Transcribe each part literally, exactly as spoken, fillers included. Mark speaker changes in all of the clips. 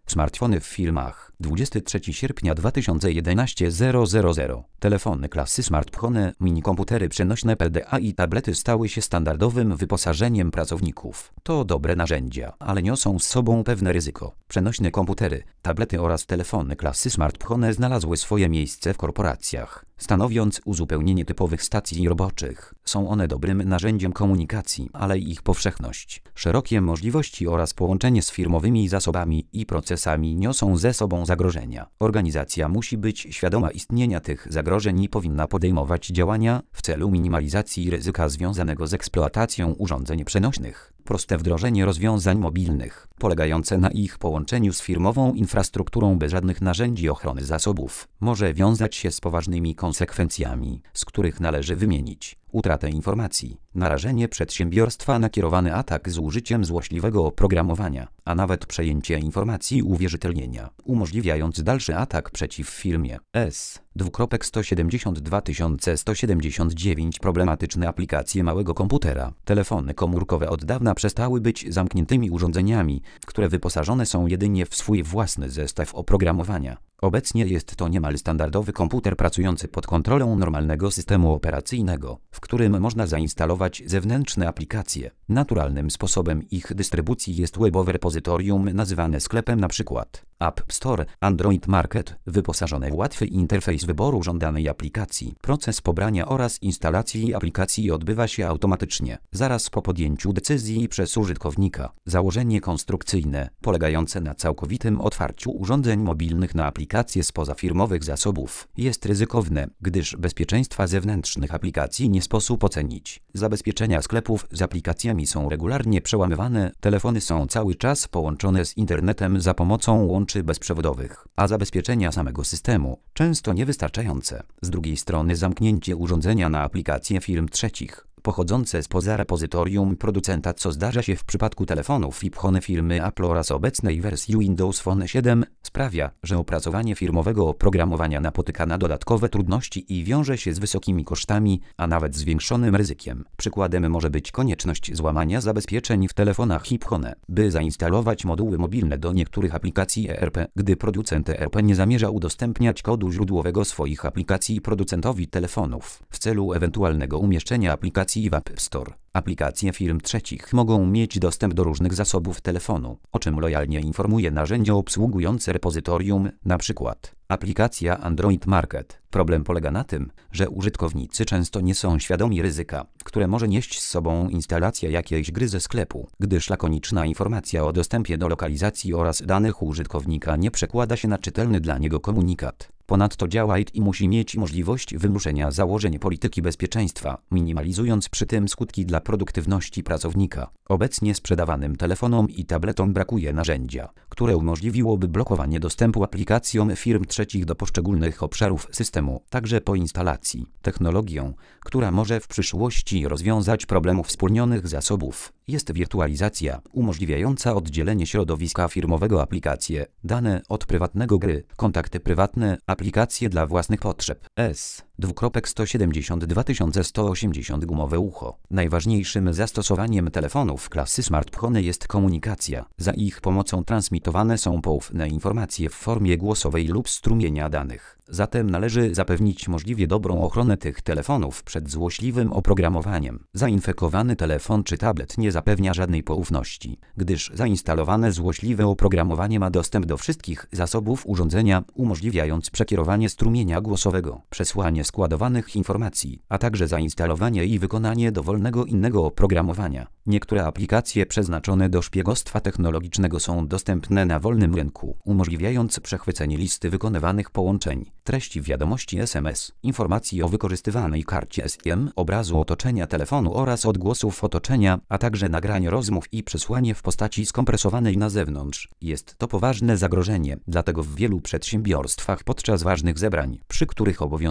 Speaker 1: Smartfony w firmach. dwudziestego trzeciego sierpnia dwa tysiące jedenastego zero zero zero. Telefony klasy smartfony, minikomputery przenośne P D A i tablety stały się standardowym wyposażeniem pracowników. To dobre narzędzia, ale niosą z sobą pewne ryzyko. Przenośne komputery, tablety oraz telefony klasy smartfony znalazły swoje miejsce w korporacjach, stanowiąc uzupełnienie typowych stacji roboczych. Są one dobrym narzędziem komunikacji, ale ich powszechność, szerokie możliwości oraz połączenie z firmowymi zasobami i procesami niosą ze sobą zagrożenia. Organizacja musi być świadoma istnienia tych zagrożeń i powinna podejmować działania w celu minimalizacji ryzyka związanego z eksploatacją urządzeń przenośnych. Proste wdrożenie rozwiązań mobilnych, polegające na ich połączeniu z firmową infrastrukturą bez żadnych narzędzi ochrony zasobów, może wiązać się z poważnymi konsekwencjami, z których należy wymienić utratę informacji, narażenie przedsiębiorstwa na kierowany atak z użyciem złośliwego oprogramowania, a nawet przejęcie informacji uwierzytelnienia, umożliwiając dalszy atak przeciw firmie. S. sto siedemdziesiąt dwa tysiące sto siedemdziesiąt dziewięć Problematyczne aplikacje małego komputera. Telefony komórkowe od dawna przestały być zamkniętymi urządzeniami, które wyposażone są jedynie w swój własny zestaw oprogramowania. Obecnie jest to niemal standardowy komputer pracujący pod kontrolą normalnego systemu operacyjnego, w którym można zainstalować zewnętrzne aplikacje. Naturalnym sposobem ich dystrybucji jest webowe repozytorium nazywane sklepem, np. App Store, Android Market, wyposażone w łatwy interfejs wyboru żądanej aplikacji. Proces pobrania oraz instalacji aplikacji odbywa się automatycznie, zaraz po podjęciu decyzji przez użytkownika. Założenie konstrukcyjne, polegające na całkowitym otwarciu urządzeń mobilnych na aplikacje spoza firmowych zasobów, jest ryzykowne, gdyż bezpieczeństwa zewnętrznych aplikacji nie sposób ocenić. Zabezpieczenia sklepów z aplikacjami są regularnie przełamywane, telefony są cały czas połączone z internetem za pomocą łączy bezprzewodowych, a zabezpieczenia samego systemu często niewystarczające. Z drugiej strony zamknięcie urządzenia na aplikacje firm trzecich, pochodzące spoza repozytorium producenta, co zdarza się w przypadku telefonów i pchone firmy Apple oraz obecnej wersji Windows Phone siedem, sprawia, że opracowanie firmowego oprogramowania napotyka na dodatkowe trudności i wiąże się z wysokimi kosztami, a nawet zwiększonym ryzykiem. Przykładem może być konieczność złamania zabezpieczeń w telefonach i pchone, by zainstalować moduły mobilne do niektórych aplikacji E R P, gdy producent E R P nie zamierza udostępniać kodu źródłowego swoich aplikacji producentowi telefonów w celu ewentualnego umieszczenia aplikacji w App Store. Aplikacje firm trzecich mogą mieć dostęp do różnych zasobów telefonu, o czym lojalnie informuje narzędzie obsługujące repozytorium, np. aplikacja Android Market. Problem polega na tym, że użytkownicy często nie są świadomi ryzyka, które może nieść z sobą instalacja jakiejś gry ze sklepu, gdyż lakoniczna informacja o dostępie do lokalizacji oraz danych użytkownika nie przekłada się na czytelny dla niego komunikat. Ponadto działa I T i musi mieć możliwość wymuszenia założeń polityki bezpieczeństwa, minimalizując przy tym skutki dla produktywności pracownika. Obecnie sprzedawanym telefonom i tabletom brakuje narzędzia, które umożliwiłoby blokowanie dostępu aplikacjom firm trzecich do poszczególnych obszarów systemu, także po instalacji. Technologią, która może w przyszłości rozwiązać problem wspólnionych zasobów, jest wirtualizacja, umożliwiająca oddzielenie środowiska firmowego aplikacje, dane od prywatnego gry, kontakty prywatne, aplikacje dla własnych potrzeb. S. sto siedemdziesiąt dwa tysiące sto osiemdziesiąt Gumowe ucho. Najważniejszym zastosowaniem telefonów klasy smartfony jest komunikacja. Za ich pomocą transmitowane są poufne informacje w formie głosowej lub strumienia danych. Zatem należy zapewnić możliwie dobrą ochronę tych telefonów przed złośliwym oprogramowaniem. Zainfekowany telefon czy tablet nie zapewnia żadnej poufności, gdyż zainstalowane złośliwe oprogramowanie ma dostęp do wszystkich zasobów urządzenia, umożliwiając przekierowanie strumienia głosowego, przesłanie składowanych informacji, a także zainstalowanie i wykonanie dowolnego innego oprogramowania. Niektóre aplikacje przeznaczone do szpiegostwa technologicznego są dostępne na wolnym rynku, umożliwiając przechwycenie listy wykonywanych połączeń, treści wiadomości S M S, informacji o wykorzystywanej karcie S I M, obrazu otoczenia telefonu oraz odgłosów otoczenia, a także nagranie rozmów i przesłanie w postaci skompresowanej na zewnątrz. Jest to poważne zagrożenie, dlatego w wielu przedsiębiorstwach podczas ważnych zebrań, przy których obowiązuje zasada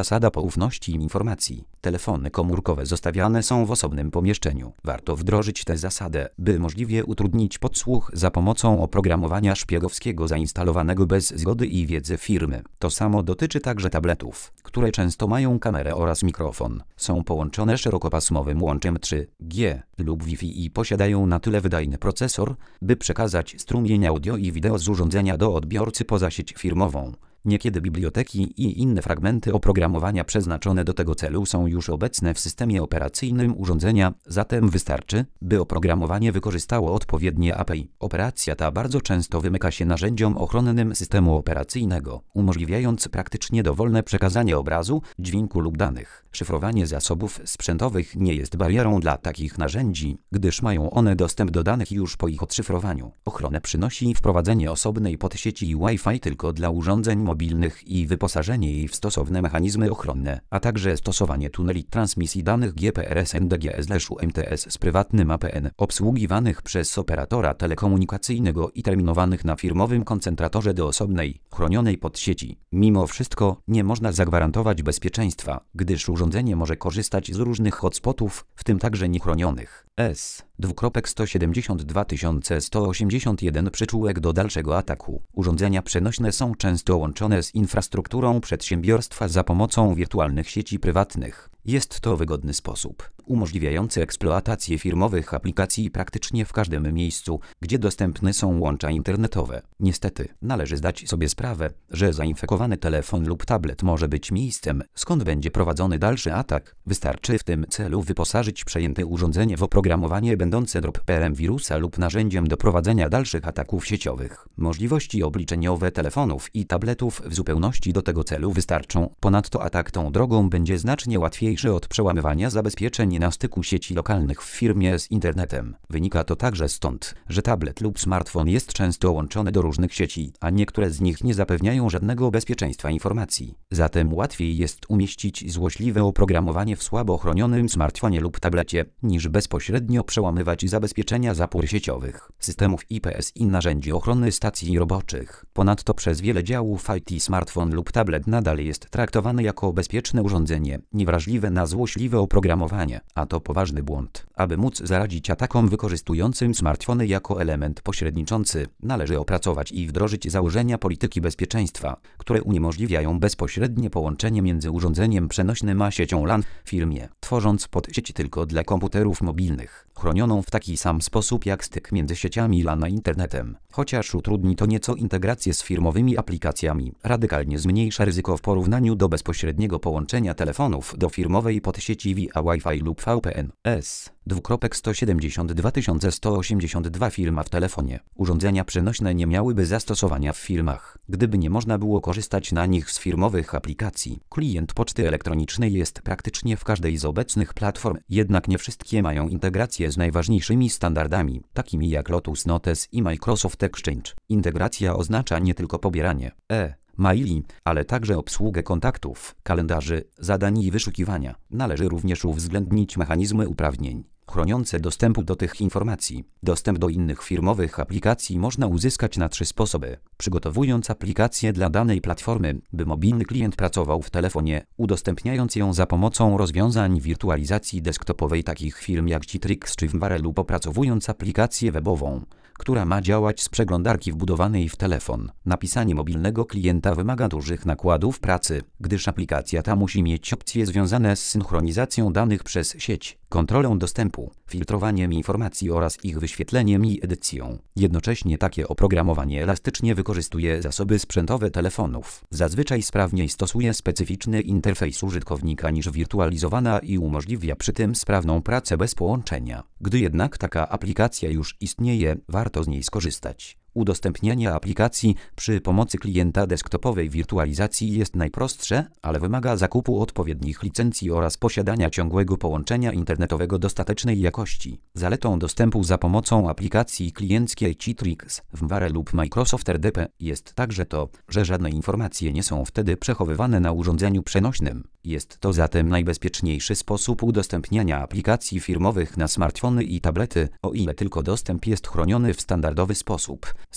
Speaker 1: zasada poufności informacji. Telefony komórkowe zostawiane są w osobnym pomieszczeniu. Warto wdrożyć tę zasadę, by możliwie utrudnić podsłuch za pomocą oprogramowania szpiegowskiego zainstalowanego bez zgody i wiedzy firmy. To samo dotyczy także tabletów, które często mają kamerę oraz mikrofon. Są połączone szerokopasmowym łączem trzy G lub Wi-Fi i posiadają na tyle wydajny procesor, by przekazać strumień audio i wideo z urządzenia do odbiorcy poza sieć firmową. Niekiedy biblioteki i inne fragmenty oprogramowania przeznaczone do tego celu są już obecne w systemie operacyjnym urządzenia, zatem wystarczy, by oprogramowanie wykorzystało odpowiednie A P I. Operacja ta bardzo często wymyka się narzędziom ochronnym systemu operacyjnego, umożliwiając praktycznie dowolne przekazanie obrazu, dźwięku lub danych. Szyfrowanie zasobów sprzętowych nie jest barierą dla takich narzędzi, gdyż mają one dostęp do danych już po ich odszyfrowaniu. Ochronę przynosi wprowadzenie osobnej podsieci Wi-Fi tylko dla urządzeń mobilnych i wyposażenie jej w stosowne mechanizmy ochronne, a także stosowanie tuneli transmisji danych G P R S N D G/U M T S z prywatnym A P N, obsługiwanych przez operatora telekomunikacyjnego i terminowanych na firmowym koncentratorze do osobnej, chronionej podsieci. Mimo wszystko nie można zagwarantować bezpieczeństwa, gdyż urządzenie może korzystać z różnych hotspotów, w tym także niechronionych. S. sto siedemdziesiąt dwa tysiące sto osiemdziesiąt jeden Przyczółek do dalszego ataku. Urządzenia przenośne są często łączone z infrastrukturą przedsiębiorstwa za pomocą wirtualnych sieci prywatnych. Jest to wygodny sposób, umożliwiający eksploatację firmowych aplikacji praktycznie w każdym miejscu, gdzie dostępne są łącza internetowe. Niestety, należy zdać sobie sprawę, że zainfekowany telefon lub tablet może być miejscem, skąd będzie prowadzony dalszy atak. Wystarczy w tym celu wyposażyć przejęte urządzenie w oprogramowanie będące dropperem wirusa lub narzędziem do prowadzenia dalszych ataków sieciowych. Możliwości obliczeniowe telefonów i tabletów w zupełności do tego celu wystarczą. Ponadto atak tą drogą będzie znacznie łatwiejszy od przełamywania zabezpieczeń na styku sieci lokalnych w firmie z internetem. Wynika to także stąd, że tablet lub smartfon jest często łączony do różnych sieci, a niektóre z nich nie zapewniają żadnego bezpieczeństwa informacji. Zatem łatwiej jest umieścić złośliwe oprogramowanie w słabo chronionym smartfonie lub tablecie, niż bezpośrednio przełamywać zabezpieczenia zapór sieciowych, systemów I P S i narzędzi ochrony stacji roboczych. Ponadto przez wiele działów I T smartfon lub tablet nadal jest traktowany jako bezpieczne urządzenie, niewrażliwe na złośliwe oprogramowanie, a to poważny błąd. Aby móc zaradzić atakom wykorzystującym smartfony jako element pośredniczący, należy opracować i wdrożyć założenia polityki bezpieczeństwa, które uniemożliwiają bezpośrednie połączenie między urządzeniem przenośnym a siecią LAN w firmie, tworząc podsieć tylko dla komputerów mobilnych, chronioną w taki sam sposób jak styk między sieciami LAN a internetem. Chociaż utrudni to nieco integrację z firmowymi aplikacjami, radykalnie zmniejsza ryzyko w porównaniu do bezpośredniego połączenia telefonów do firmowej podsieci via Wi-Fi lub V P N. S. sto siedemdziesiąt dwa tysiące sto osiemdziesiąt dwa Firma w telefonie. Urządzenia przenośne nie miałyby zastosowania w firmach, gdyby nie można było korzystać na nich z firmowych aplikacji. Klient poczty elektronicznej jest praktycznie w każdej z obecnych platform, jednak nie wszystkie mają integrację z najważniejszymi standardami, takimi jak Lotus Notes i Microsoft Exchange. Integracja oznacza nie tylko pobieranie e maili, ale także obsługę kontaktów, kalendarzy, zadań i wyszukiwania. Należy również uwzględnić mechanizmy uprawnień chroniące dostępu do tych informacji. Dostęp do innych firmowych aplikacji można uzyskać na trzy sposoby. Przygotowując aplikację dla danej platformy, by mobilny klient pracował w telefonie, udostępniając ją za pomocą rozwiązań wirtualizacji desktopowej takich firm jak Citrix czy Vmware, lub opracowując aplikację webową, która ma działać z przeglądarki wbudowanej w telefon. Napisanie mobilnego klienta wymaga dużych nakładów pracy, gdyż aplikacja ta musi mieć opcje związane z synchronizacją danych przez sieć, kontrolą dostępu, filtrowaniem informacji oraz ich wyświetleniem i edycją. Jednocześnie takie oprogramowanie elastycznie wykorzystuje zasoby sprzętowe telefonów. Zazwyczaj sprawniej stosuje specyficzny interfejs użytkownika niż wirtualizowana i umożliwia przy tym sprawną pracę bez połączenia. Gdy jednak taka aplikacja już istnieje, warto z niej skorzystać. Udostępnianie aplikacji przy pomocy klienta desktopowej wirtualizacji jest najprostsze, ale wymaga zakupu odpowiednich licencji oraz posiadania ciągłego połączenia internetowego dostatecznej jakości. Zaletą dostępu za pomocą aplikacji klienckiej Citrix, Vmware lub Microsoft R D P jest także to, że żadne informacje nie są wtedy przechowywane na urządzeniu przenośnym. Jest to zatem najbezpieczniejszy sposób udostępniania aplikacji firmowych na smartfony i tablety, o ile tylko dostęp jest chroniony w standardowy sposób.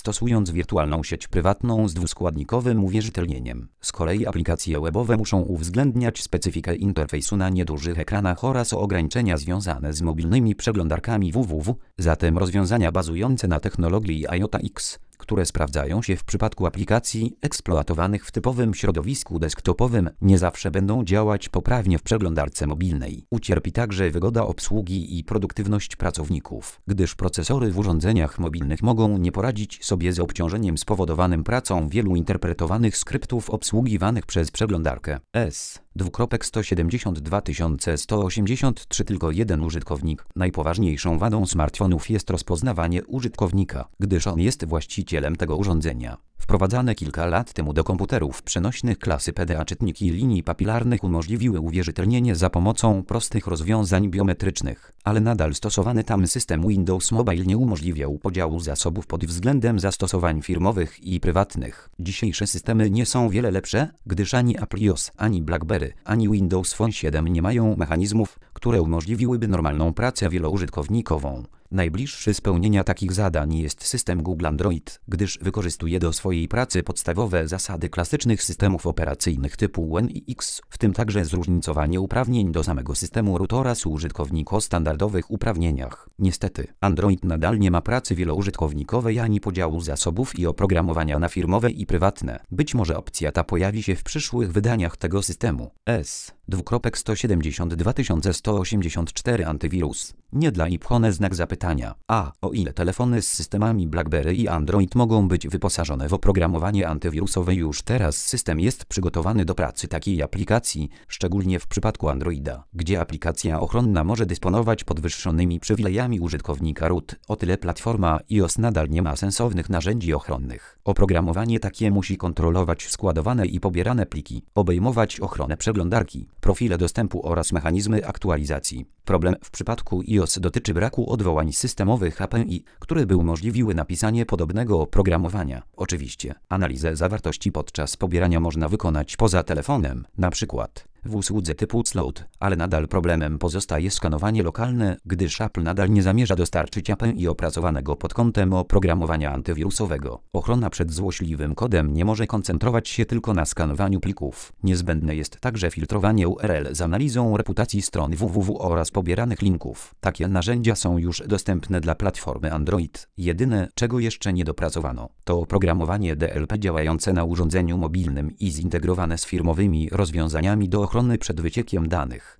Speaker 1: stosując wirtualną sieć prywatną z dwuskładnikowym uwierzytelnieniem. Z kolei aplikacje webowe muszą uwzględniać specyfikę interfejsu na niedużych ekranach oraz ograniczenia związane z mobilnymi przeglądarkami www. Zatem rozwiązania bazujące na technologii IoT-X, które sprawdzają się w przypadku aplikacji eksploatowanych w typowym środowisku desktopowym, nie zawsze będą działać poprawnie w przeglądarce mobilnej. Ucierpi także wygoda obsługi i produktywność pracowników, gdyż procesory w urządzeniach mobilnych mogą nie poradzić sobie z obciążeniem spowodowanym pracą wielu interpretowanych skryptów obsługiwanych przez przeglądarkę. S. sto siedemdziesiąt dwa tysiące sto osiemdziesiąt trzy Tylko jeden użytkownik. Najpoważniejszą wadą smartfonów jest rozpoznawanie użytkownika, gdyż on jest właścicielem tego urządzenia. Wprowadzane kilka lat temu do komputerów przenośnych klasy P D A czytniki linii papilarnych umożliwiły uwierzytelnienie za pomocą prostych rozwiązań biometrycznych, ale nadal stosowany tam system Windows Mobile nie umożliwiał podziału zasobów pod względem zastosowań firmowych i prywatnych. Dzisiejsze systemy nie są wiele lepsze, gdyż ani Apple iOS, ani BlackBerry, ani Windows Phone siedem nie mają mechanizmów, które umożliwiłyby normalną pracę wielu-użytkownikową. Najbliższy spełnienia takich zadań jest system Google Android, gdyż wykorzystuje do swojej pracy podstawowe zasady klasycznych systemów operacyjnych typu One i X, w tym także zróżnicowanie uprawnień do samego systemu root oraz użytkownik o standardowych uprawnieniach. Niestety, Android nadal nie ma pracy wielu-użytkownikowej ani podziału zasobów i oprogramowania na firmowe i prywatne. Być może opcja ta pojawi się w przyszłych wydaniach tego systemu. S. sto siedemdziesiąt dwa tysiące sto osiemdziesiąt cztery Antywirus. Nie dla iPhone znak zapytania. A. O ile telefony z systemami BlackBerry i Android mogą być wyposażone w oprogramowanie antywirusowe, już teraz system jest przygotowany do pracy takiej aplikacji, szczególnie w przypadku Androida, gdzie aplikacja ochronna może dysponować podwyższonymi przywilejami użytkownika root. O tyle platforma iOS nadal nie ma sensownych narzędzi ochronnych. Oprogramowanie takie musi kontrolować składowane i pobierane pliki, obejmować ochronę przeglądarki, profile dostępu oraz mechanizmy aktualizacji. Problem w przypadku iOS dotyczy braku odwołań systemowych A P I, które by umożliwiły napisanie podobnego oprogramowania. Oczywiście, analizę zawartości podczas pobierania można wykonać poza telefonem, na przykład w usłudze typu Cloud, ale nadal problemem pozostaje skanowanie lokalne, gdyż Apple nadal nie zamierza dostarczyć A P I opracowanego pod kątem oprogramowania antywirusowego. Ochrona przed złośliwym kodem nie może koncentrować się tylko na skanowaniu plików. Niezbędne jest także filtrowanie U R L z analizą reputacji stron www oraz pobieranych linków. Takie narzędzia są już dostępne dla platformy Android. Jedyne, czego jeszcze nie dopracowano, to oprogramowanie D L P działające na urządzeniu mobilnym i zintegrowane z firmowymi rozwiązaniami do ochrony przed wyciekiem danych.